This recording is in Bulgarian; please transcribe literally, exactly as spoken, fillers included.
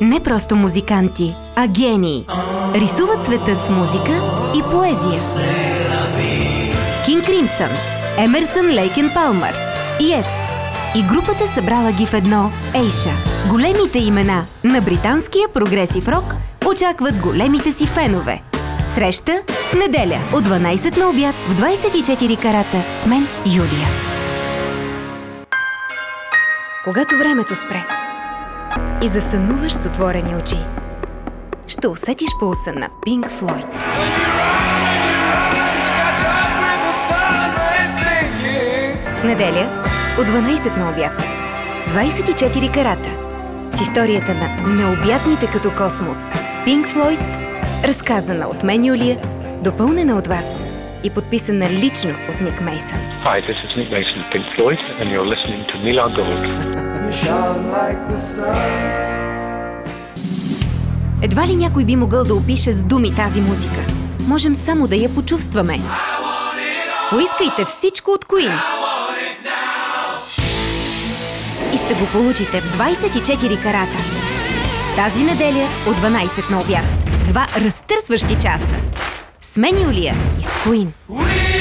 Не просто музиканти, а гении. Рисуват света с музика и поезия. Кинг Кримсън, Емерсън, Лейк и Палмър, Yes и групата събрала ги в едно Ейша. Големите имена на британския прогресив рок очакват големите си фенове. Среща в неделя от дванайсет на обяд в двайсет и четири карата с мен, Юлия. Когато времето спре и засънуваш с отворени очи, ще усетиш пулса на Пинк Флойд. В неделя от дванайсет на обяд. двайсет и четири карата. С историята на необятните като космос Пинк Флойд, разказана от мен, Юлия, допълнена от вас и подписана лично от Ник Мейсън. Hi, this is Nick Mason of Pink Floyd and you're listening to Mila Gold. Едва ли някой би могъл да опише с думи тази музика? Можем само да я почувстваме. Поискайте всичко от Queen и ще го получите в двайсет и четири карата. Тази неделя от дванайсет на обяд. Два разтърсващи часа. С мен, Юлия, и с Queen.